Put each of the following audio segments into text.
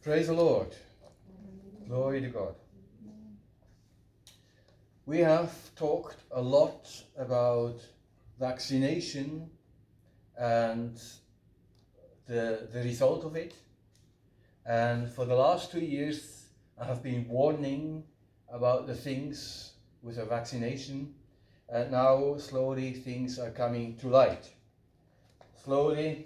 Praise the Lord. Glory to God. We have talked a lot about vaccination and the result of it. And for the last 2 years, I have been warning about the things with a vaccination. And now, slowly, things are coming to light. Slowly,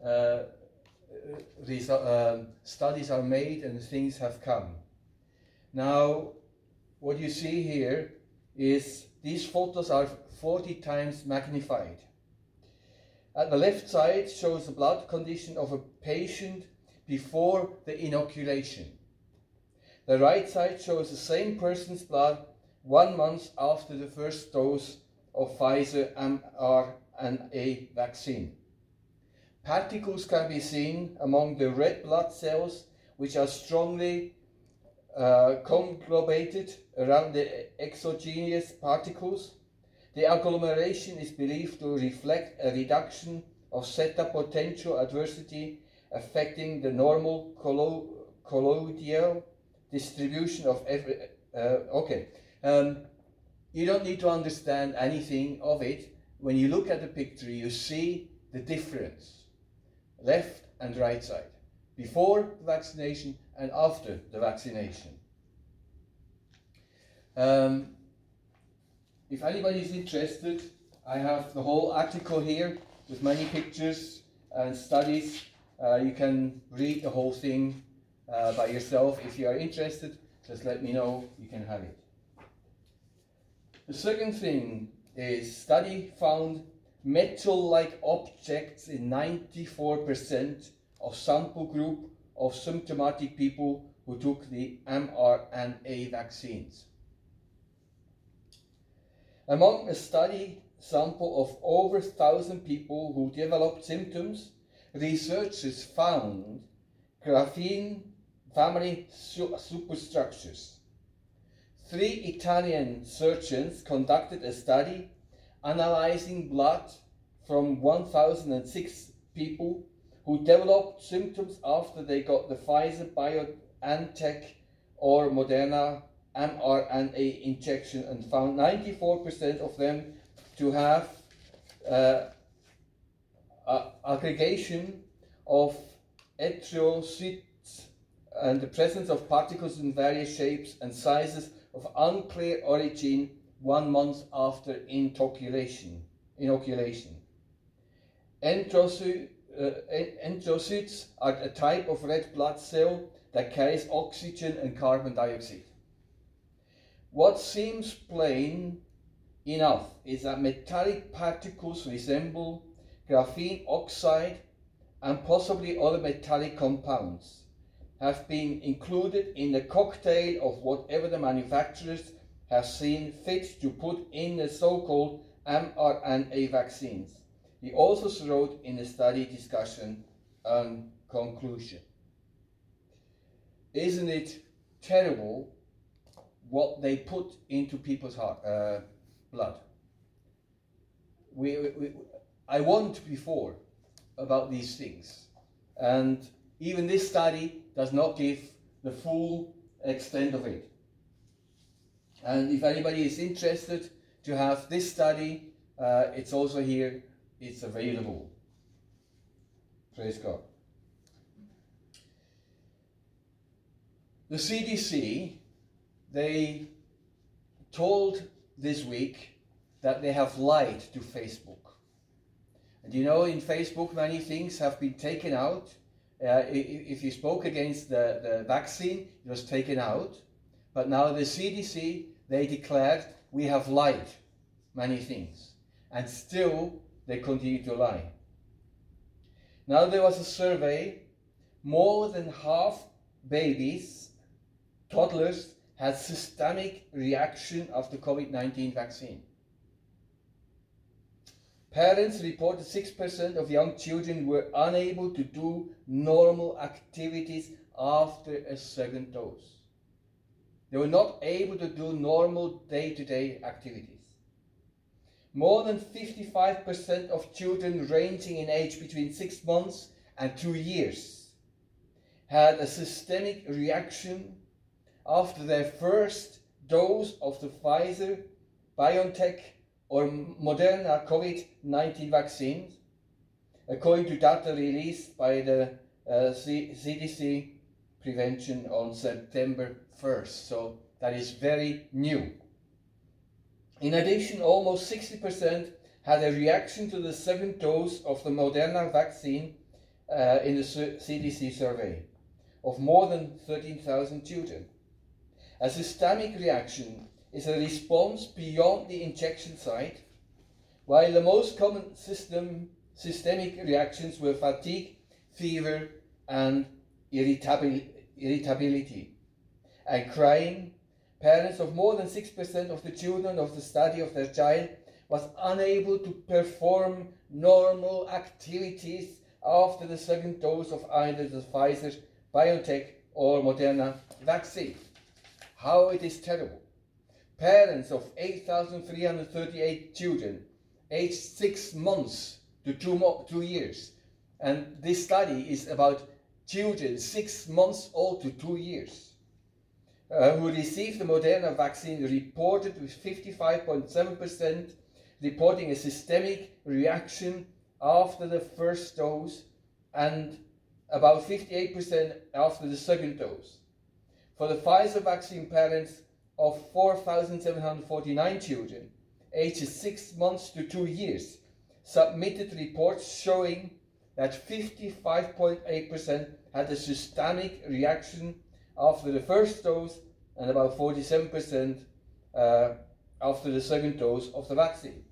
studies are made and things have come. Now, what you see here is these photos are 40 times magnified. At the left side shows the blood condition of a patient before the inoculation. The right side shows the same person's blood 1 month after the first dose of Pfizer mRNA vaccine. Particles can be seen among the red blood cells, which are strongly conglomerated around the exogenous particles. The agglomeration is believed to reflect a reduction of zeta potential adversity affecting the normal colloidal distribution of every... You don't need to understand anything of it. When you look at the picture, you see the difference. Left and right side. Before the vaccination and after the vaccination. If anybody is interested, I have the whole article here with many pictures and studies. You can read the whole thing by yourself. If you are interested, just let me know, you can have it. The second thing is study found metal-like objects in 94% of sample group of symptomatic people who took the mRNA vaccines. Among a study sample of over 1,000 people who developed symptoms, researchers found graphene family superstructures. 3 Italian surgeons conducted a study analyzing blood from 1,006 people who developed symptoms after they got the Pfizer, BioNTech or Moderna mRNA injection and found 94% of them to have aggregation of erythrocytes and the presence of particles in various shapes and sizes of unclear origin 1 month after inoculation. Erythrocytes are a type of red blood cell that carries oxygen and carbon dioxide. What seems plain enough is that metallic particles resemble graphene oxide and possibly other metallic compounds have been included in the cocktail of whatever the manufacturers have seen fit to put in the so-called mRNA vaccines. He also wrote in the study discussion and conclusion. Isn't it terrible what they put into people's blood? I warned before about these things, and even this study does not give the full extent of it. And if anybody is interested to have this study, it's also here, it's available. Praise God. The CDC, they told this week that they have lied to Facebook. And you know, in Facebook, many things have been taken out. If you spoke against the vaccine, it was taken out. But now the CDC, they declared we have lied many things. And still, they continue to lie. Now there was a survey, more than half babies, toddlers, had systemic reaction after COVID-19 vaccine. Parents reported 6% of young children were unable to do normal activities after a second dose. They were not able to do normal day-to-day activities. More than 55% of children ranging in age between 6 months and 2 years had a systemic reaction after their first dose of the Pfizer, BioNTech or Moderna COVID-19 vaccines, according to data released by the CDC Prevention on September 1st. So that is very new. In addition, almost 60% had a reaction to the second dose of the Moderna vaccine in the CDC survey of more than 13,000 children. A systemic reaction is a response beyond the injection site, while the most common systemic reactions were fatigue, fever, and irritability, and crying. Parents of more than 6% of the children of the study of their child was unable to perform normal activities after the second dose of either the Pfizer, BioNTech or Moderna vaccine. How it is terrible. Parents of 8,338 children aged 6 months to 2 years, and this study is about children 6 months old to 2 years, who received the Moderna vaccine reported with 55.7% reporting a systemic reaction after the first dose and about 58% after the second dose. For the Pfizer vaccine, parents of 4,749 children ages 6 months to 2 years submitted reports showing that 55.8% had a systemic reaction after the first dose and about 47% after the second dose of the vaccine.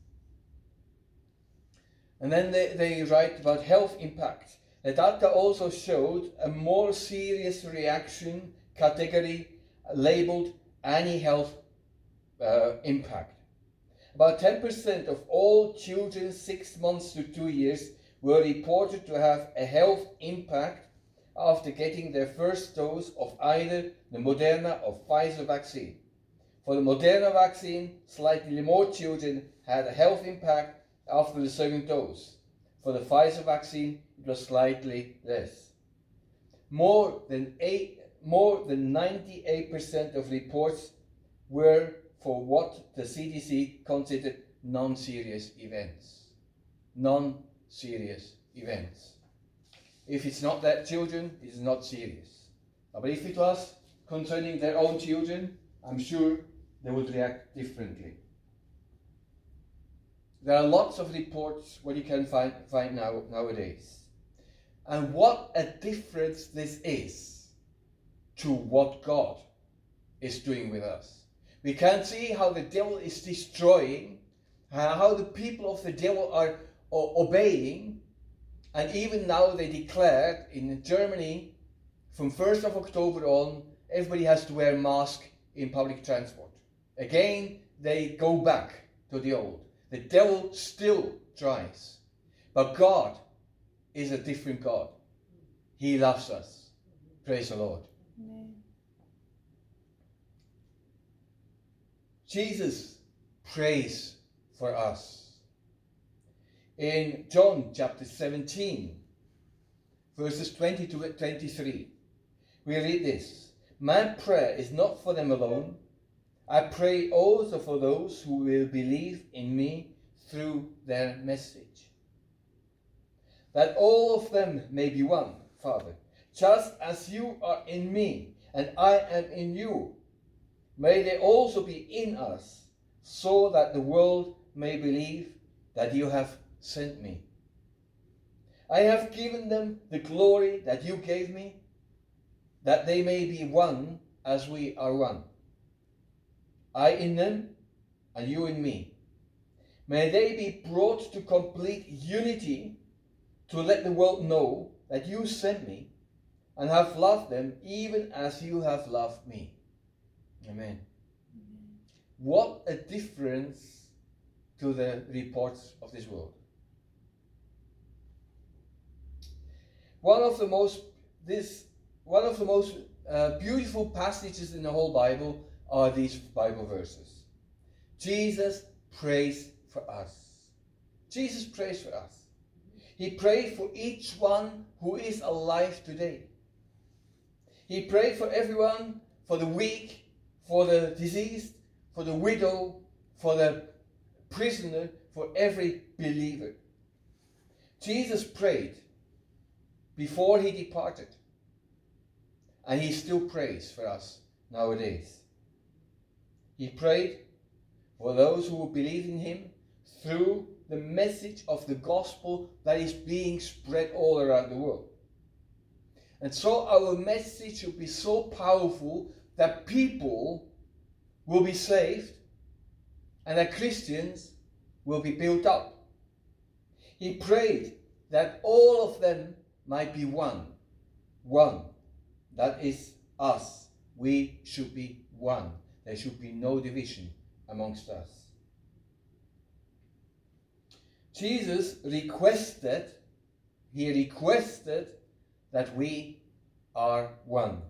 And then they write about health impact. The data also showed a more serious reaction category labeled any health impact. About 10% of all children 6 months to 2 years were reported to have a health impact after getting their first dose of either the Moderna or Pfizer vaccine. For the Moderna vaccine, slightly more children had a health impact after the second dose. For the Pfizer vaccine, it was slightly less. More than 98% of reports were for what the CDC considered non-serious events. Non-serious events. If it's not that children, it's not serious. But if it was concerning their own children, I'm sure they would react differently. There are lots of reports what you can find nowadays. And what a difference this is to what God is doing with us. We can see how the devil is destroying, how the people of the devil are obeying, and even now they declared in Germany from 1st of October on, everybody has to wear a mask in public transport. Again, they go back to the old. The devil still tries, but God is a different God. He loves us. Praise the Lord. Amen. Jesus prays for us. In John chapter 17, verses 20 to 23, we read this: "My prayer is not for them alone. I pray also for those who will believe in me through their message, that all of them may be one, Father, just as you are in me and I am in you. May they also be in us, so that the world may believe that you have sent me. I have given them the glory that you gave me, that they may be one as we are one. I in them and you in me. May they be brought to complete unity to let the world know that you sent me and have loved them even as you have loved me." Amen. What a difference to the reports of this world. One of the most beautiful passages in the whole Bible are these Bible verses. Jesus prays for us. Jesus prays for us. He prayed for each one who is alive today. He prayed for everyone, for the weak, for the diseased, for the widow, for the prisoner, for every believer. Jesus prayed before he departed. And he still prays for us nowadays. He prayed for those who will believe in him through the message of the gospel that is being spread all around the world. And so our message should be so powerful that people will be saved and that Christians will be built up. He prayed that all of them might be one. One. That is us. We should be one. There should be no division amongst us. Jesus requested that we are one.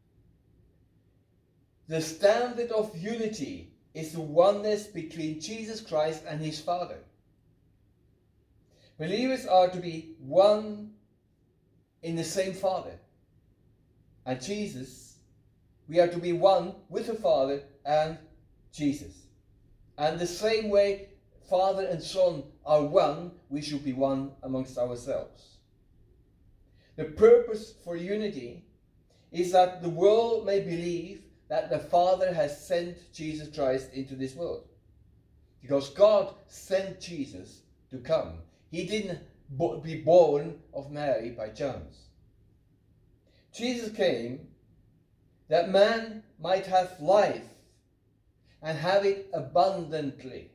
The standard of unity is the oneness between Jesus Christ and his Father. Believers are to be one in the same Father. And Jesus, we are to be one with the Father and Jesus. And the same way Father and Son are one, we should be one amongst ourselves. The purpose for unity is that the world may believe that the Father has sent Jesus Christ into this world. Because God sent Jesus to come. He didn't be born of Mary by chance. Jesus came that man might have life and have it abundantly.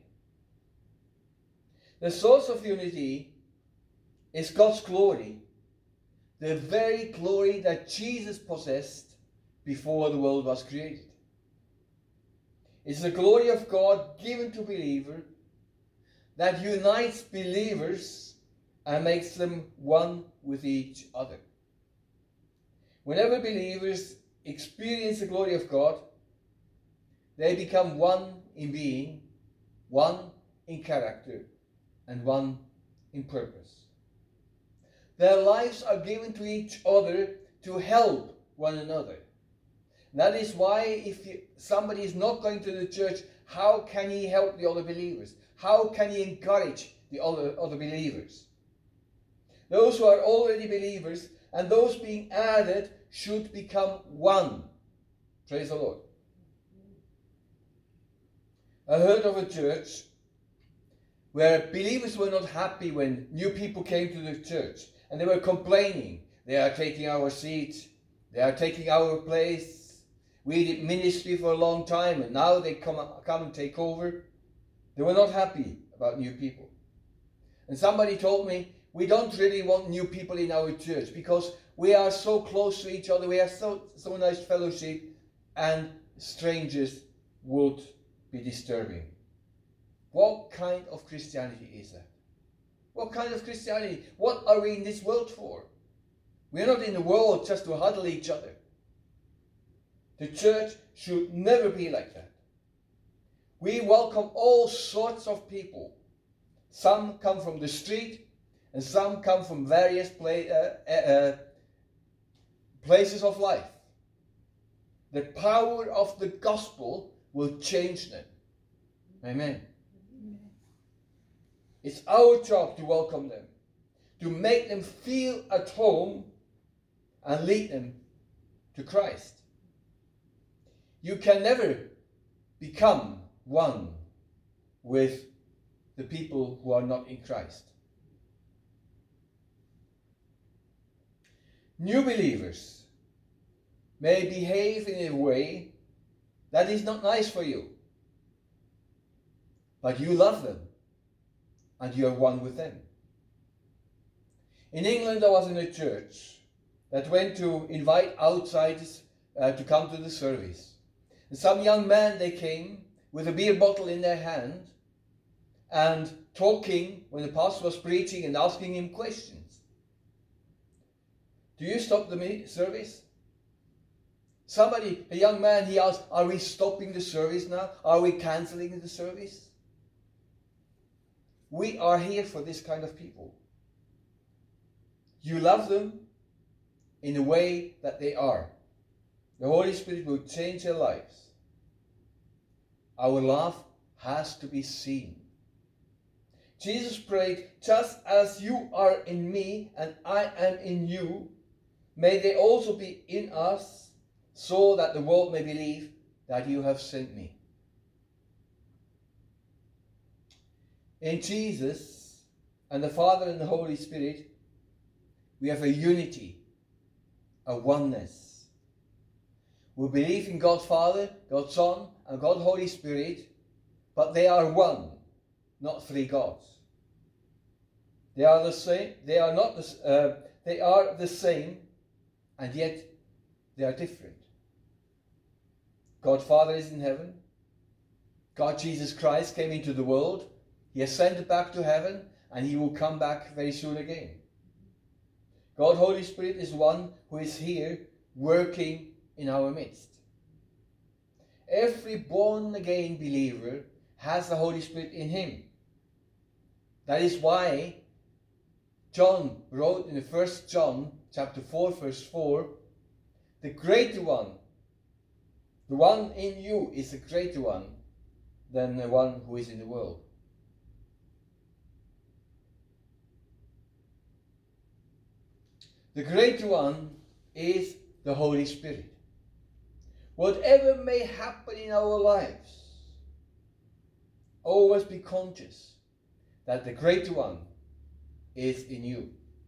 The source of unity is God's glory, the very glory that Jesus possessed before the world was created. It's the glory of God given to believer that unites believers and makes them one with each other. Whenever believers experience the glory of God, they become one in being, one in character, and one in purpose. Their lives are given to each other to help one another. That is why if somebody is not going to the church, how can he help the other believers? How can he encourage the other believers? Those who are already believers and those being added should become one. Praise the Lord. I heard of a church where believers were not happy when new people came to the church. And they were complaining. They are taking our seat. They are taking our place. We did ministry for a long time and now they come and take over. They were not happy about new people. And somebody told me, we don't really want new people in our church because we are so close to each other. We have so nice fellowship and strangers would be disturbing. What kind of Christianity is that? What kind of Christianity? What are we in this world for? We are not in the world just to huddle each other. The church should never be like that. We welcome all sorts of people. Some come from the street and some come from various places of life. The power of the gospel will change them. Amen. It's our job to welcome them, to make them feel at home and lead them to Christ. You can never become one with the people who are not in Christ. New believers may behave in a way that is not nice for you, but you love them. And you are one with them. In England, I was in a church that went to invite outsiders to come to the service. And some young men, they came with a beer bottle in their hand and talking when the pastor was preaching and asking him questions. Do you stop the service? A young man, he asked, are we stopping the service now? Are we cancelling the service? We are here for this kind of people. You love them in the way that they are. The Holy Spirit will change our lives. Our love has to be seen. Jesus prayed, just as you are in me and I am in you, may they also be in us, so that the world may believe that you have sent me. In Jesus and the Father and the Holy Spirit, we have a unity, a oneness. We believe in God Father, God Son, and God Holy Spirit, but they are one, not three gods. They are the same. They are not. They are the same, and yet they are different. God Father is in heaven. God Jesus Christ came into the world. He ascended back to heaven, and he will come back very soon again. God Holy Spirit is one who is here working in our midst. Every born again believer has the Holy Spirit in him. That is why John wrote in the 1 John chapter 4 verse 4, the greater one, the one in you is a greater one than the one who is in the world. The greater one is the Holy Spirit. Whatever may happen in our lives, always be conscious that the greater one is in you.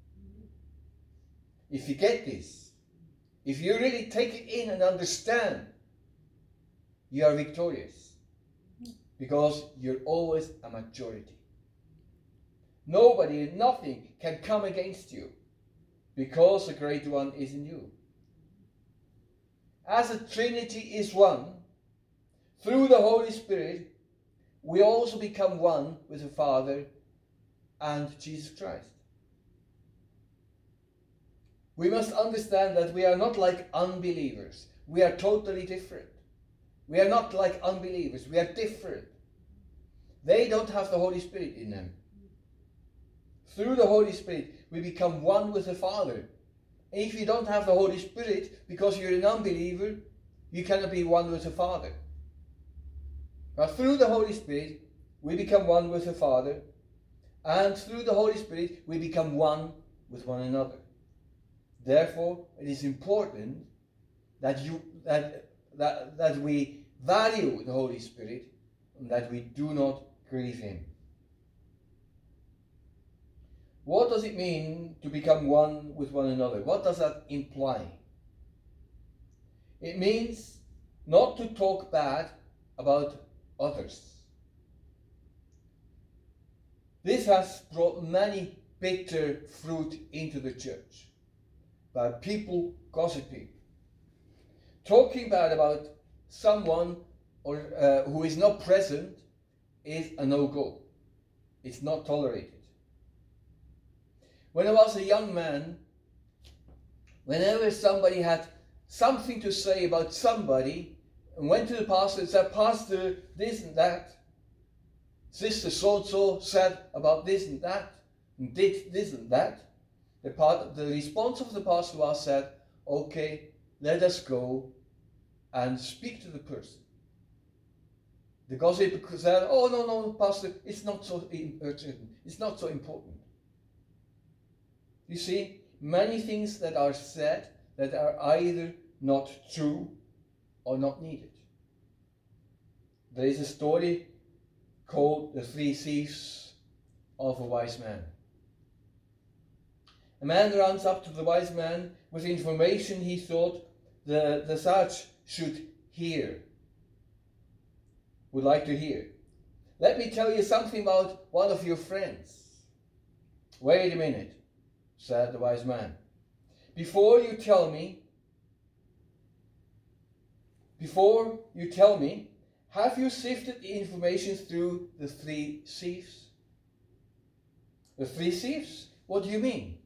If you get this, if you really take it in and understand, you are victorious. Because you're always a majority. Nobody and nothing can come against you, because the greater one is in you. As the Trinity is one, through the Holy Spirit, we also become one with the Father and Jesus Christ. We must understand that we are not like unbelievers. We are totally different. We are not like unbelievers. We are different. They don't have the Holy Spirit in them. Through the Holy Spirit, we become one with the Father. And if you don't have the Holy Spirit, because you're an unbeliever, you cannot be one with the Father. But through the Holy Spirit, we become one with the Father. And through the Holy Spirit, we become one with one another. Therefore, it is important that we value the Holy Spirit and that we do not grieve him. What does it mean to become one with one another? What does that imply? It means not to talk bad about others. This has brought many bitter fruit into the church by people gossiping. Talking bad about someone who is not present is a no-go. It's not tolerated. When I was a young man, whenever somebody had something to say about somebody and went to the pastor and said, Pastor, this and that, Sister so-and-so said about this and that, and did this and that, the response of the pastor was said, okay, let us go and speak to the person. The gossip said, oh no, Pastor, it's not so urgent, it's not so important. You see, many things that are said that are either not true or not needed. There is a story called The Three Thieves of a Wise Man. A man runs up to the wise man with information he thought the sage should hear, would like to hear. Let me tell you something about one of your friends. Wait a minute, said the wise man. Before you tell me, have you sifted the information through the three thieves? The three thieves? What do you mean?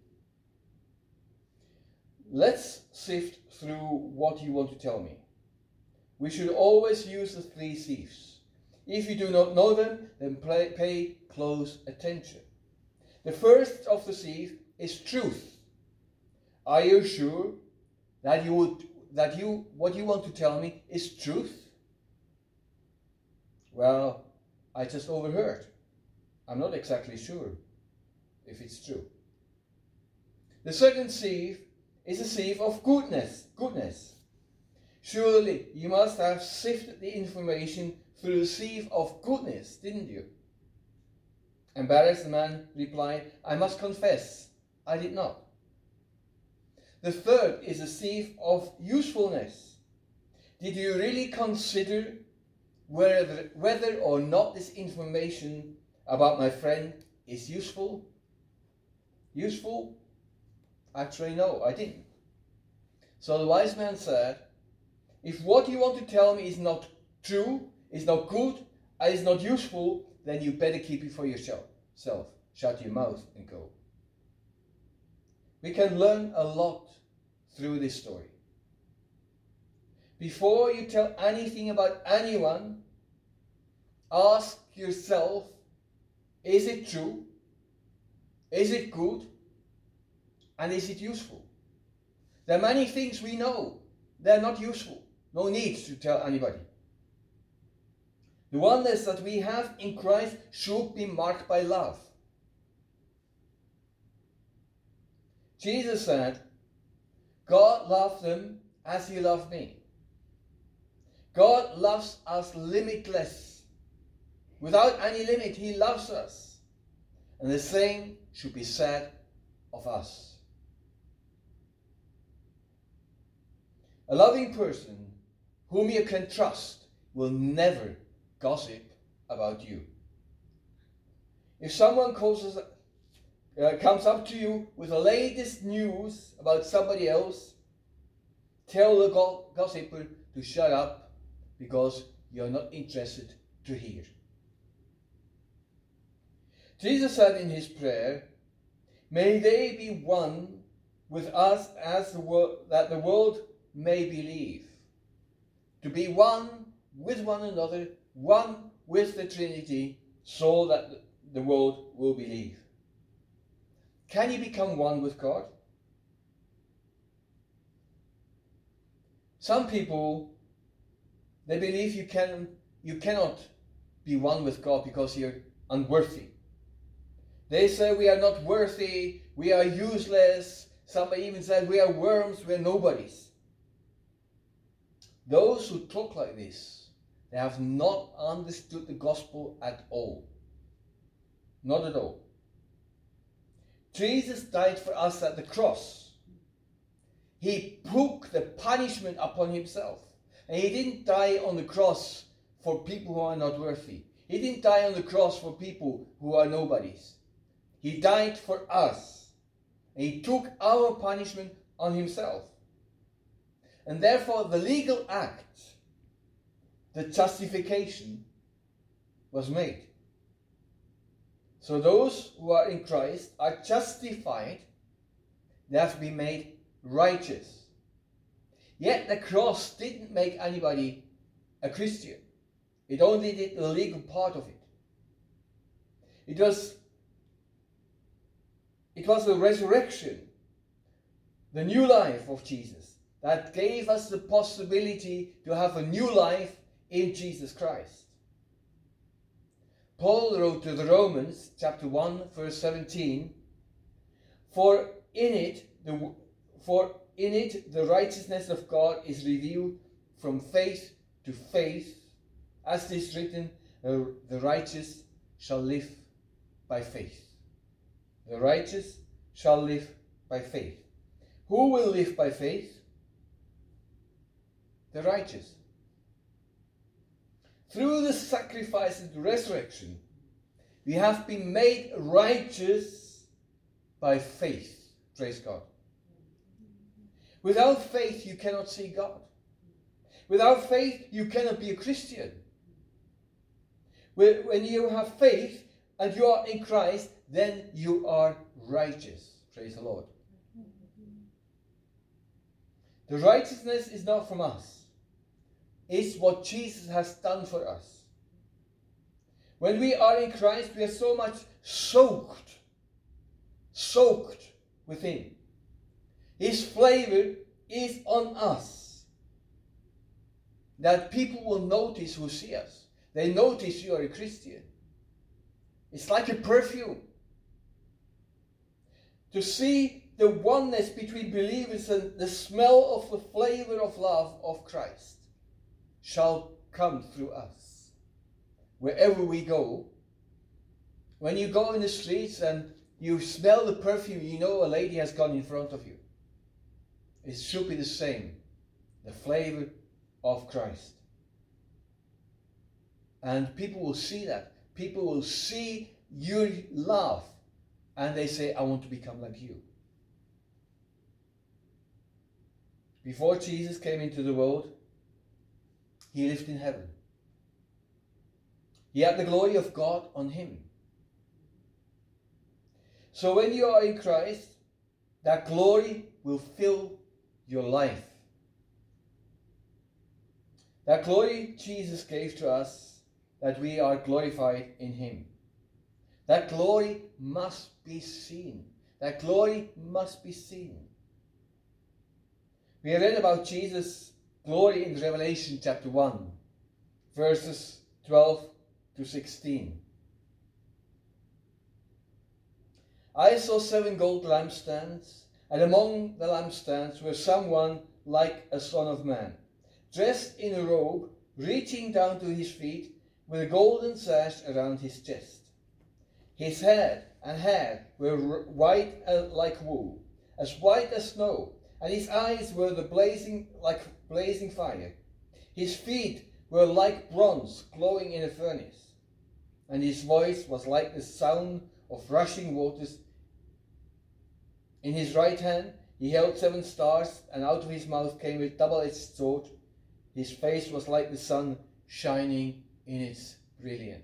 Let's sift through what you want to tell me. We should always use the three thieves. If you do not know them, then pay close attention. The first of the thieves is truth. Are you sure that you would that what you want to tell me is truth? Well, I just overheard. I'm not exactly sure if it's true. The second sieve is a sieve of goodness. Surely you must have sifted the information through a sieve of goodness, didn't you? Embarrassed, the man replied, I must confess, I did not. The third is a sieve of usefulness. Did you really consider whether or not this information about my friend is useful? Useful? Actually, no, I didn't. So the wise man said, if what you want to tell me is not true, is not good, and is not useful, then you better keep it for yourself. Shut your mouth and go. We can learn a lot through this story. Before you tell anything about anyone, ask yourself, is it true? Is it good? And is it useful? There are many things we know. They're not useful. No need to tell anybody. The oneness that we have in Christ should be marked by love. Jesus said, God loved them as he loved me. God loves us limitless. Without any limit, he loves us. And the same should be said of us. A loving person whom you can trust will never gossip about you. If someone comes up to you with the latest news about somebody else, tell the gossiper to shut up because you're not interested to hear. Jesus said in his prayer, may they be one with us as that the world may believe. To be one with one another, one with the Trinity, so that the world will believe. Can you become one with God? Some people, they believe you cannot be one with God because you're unworthy. They say we are not worthy, we are useless. Somebody even said we are worms, we are nobodies. Those who talk like this, they have not understood the gospel at all. Not at all. Jesus died for us at the cross. He took the punishment upon himself. And he didn't die on the cross for people who are not worthy. He didn't die on the cross for people who are nobodies. He died for us. And he took our punishment on himself. And therefore the legal act, the justification, was made. So those who are in Christ are justified. They have been made righteous. Yet the cross didn't make anybody a Christian. It only did the legal part of it. It was the resurrection, the new life of Jesus, that gave us the possibility to have a new life in Jesus Christ. Paul wrote to the Romans, chapter 1, verse 17, For in it the righteousness of God is revealed from faith to faith, as it is written, the righteous shall live by faith. The righteous shall live by faith. Who will live by faith? The righteous. Through the sacrifice and the resurrection, we have been made righteous by faith. Praise God. Without faith, you cannot see God. Without faith, you cannot be a Christian. When you have faith and you are in Christ, then you are righteous. Praise the Lord. The righteousness is not from us. It's what Jesus has done for us. When we are in Christ, we are so much soaked with Him. His flavor is on us. that people will notice who see us. They notice you are a Christian. It's like a perfume. To see the oneness between believers and the smell of the flavor of love of Christ shall come through us. Wherever we go, when you go in the streets and you smell the perfume, you know a lady has gone in front of you. It should be the same. The flavor of Christ. And people will see that. People will see your love and they say, I want to become like you. Before Jesus came into the world, he lived in heaven. He had the glory of God on him. So when you are in Christ, that glory will fill your life. That glory Jesus gave to us, that we are glorified in him. That glory must be seen. That glory must be seen. We read about Jesus' glory in Revelation chapter 1, verses 12 to 16. I saw 7 gold lampstands, and among the lampstands were someone like a son of man, dressed in a robe, reaching down to his feet, with a golden sash around his chest. His head and hair were white like wool, as white as snow, and his eyes were like blazing fire. His feet were like bronze glowing in a furnace, and his voice was like the sound of rushing waters. In his right hand he held 7 stars, and out of his mouth came a double-edged sword. His face was like the sun shining in its brilliance.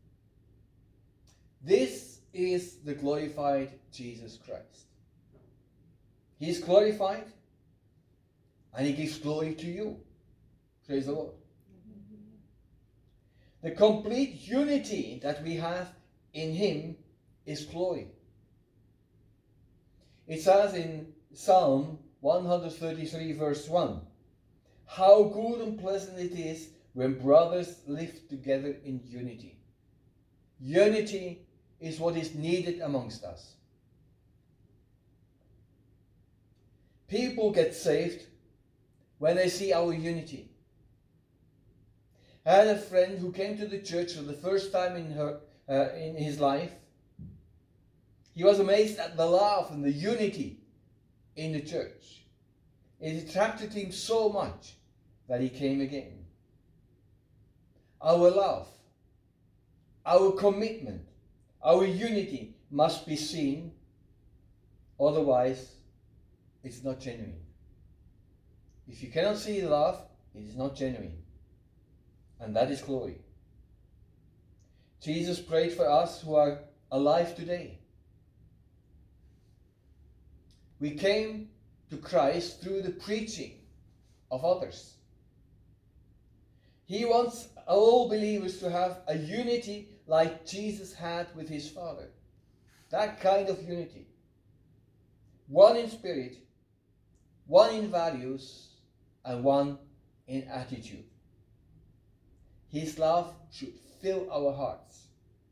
This is the glorified Jesus Christ. He is glorified and he gives glory to you. Praise the Lord. The complete unity that we have in him is glory. It says in Psalm 133 verse 1, how good and pleasant it is when brothers live together in unity. Unity is what is needed amongst us. People get saved when they see our unity. I had a friend who came to the church for the first time in his life. He was amazed at the love and the unity in the church. It attracted him so much that he came again. Our love, our commitment, our unity must be seen, otherwise it's not genuine. If you cannot see love, it is not genuine. And that is glory. Jesus prayed for us who are alive today. We came to Christ through the preaching of others. He wants all believers to have a unity like Jesus had with his Father. That kind of unity. One in spirit, one in values, and one in attitude. His love should fill our hearts.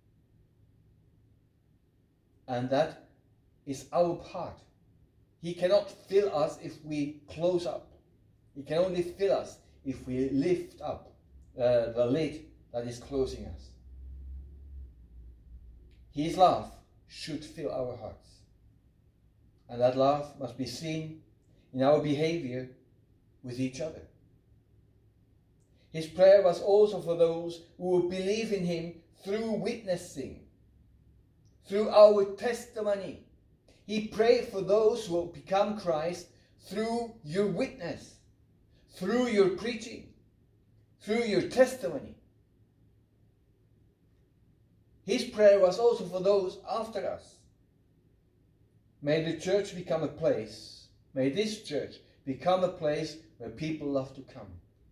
And that is our part. He cannot fill us if we close up. He can only fill us if we lift up the lid that is closing us. His love should fill our hearts. And that love must be seen in our behavior with each other. His prayer was also for those who would believe in him through witnessing, through our testimony. He prayed for those who will become Christ through your witness, through your preaching, through your testimony. His prayer was also for those after us. May the church become a place, may this church become a place where people love to come.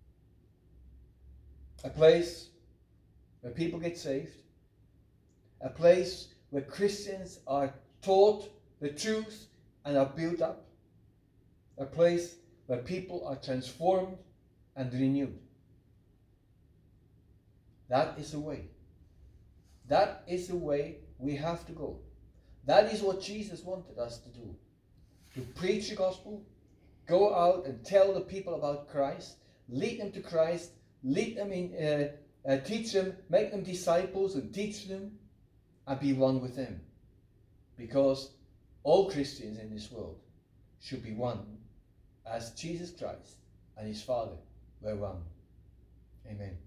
A place where people get saved. A place where Christians are taught the truth and are built up. A place where people are transformed and renewed. That is the way. That is the way we have to go. That is what Jesus wanted us to do. To preach the gospel, go out and tell the people about Christ, lead them to Christ, lead them in, teach them, make them disciples and teach them, and be one with them. Because all Christians in this world should be one as Jesus Christ and his Father were one. Amen.